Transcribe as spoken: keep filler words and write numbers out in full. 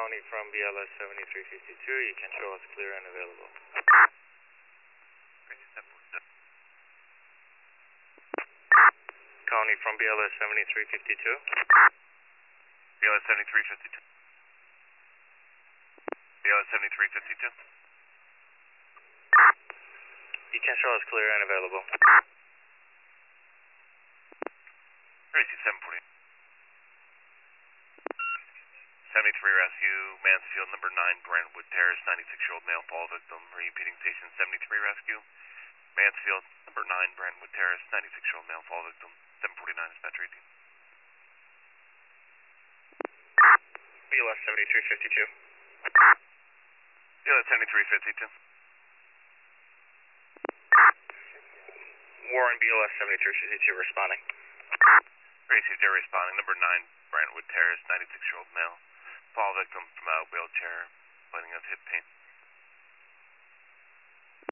County from B L S seventy-three fifty-two. You can show us clear and available. County from B L S seventy-three fifty-two. B L S seventy-three fifty-two. B L S seventy-three fifty-two. You can show us clear and available. Tracy seven forty. seventy-three rescue, Mansfield number nine, Brentwood Terrace, ninety-six-year-old male fall victim, repeating station seventy-three rescue. Mansfield number nine, Brentwood Terrace, ninety-six-year-old male fall victim, seven forty-nine dispatch eighteen. B L S seventy-three fifty-two. B L S seventy-three fifty-two. Warren, B L S seventy-three fifty-two responding. Tracy, they're responding. Number nine, Brentwood Terrace, ninety-six-year-old male. Fall victim from a wheelchair, complaining of hip pain.